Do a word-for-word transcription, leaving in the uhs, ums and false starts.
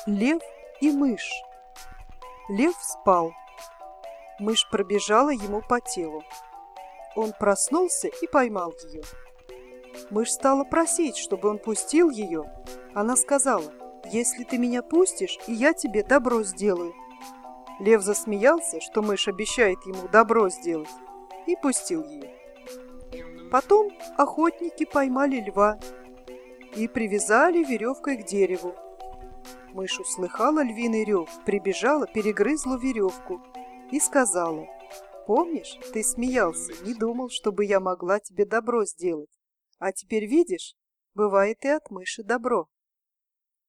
Лев и мышь. Лев спал. Мышь пробежала ему по телу. Он проснулся и поймал ее. Мышь стала просить, чтобы он пустил ее. Она сказала: «Если ты меня пустишь, и я тебе добро сделаю». Лев засмеялся, что мышь обещает ему добро сделать, и пустил ее. Потом охотники поймали льва и привязали веревкой к дереву. Мышь услыхала львиный рев, прибежала, перегрызла веревку и сказала: «Помнишь, ты смеялся, не думал, чтобы я могла тебе добро сделать. А теперь видишь, бывает и от мыши добро».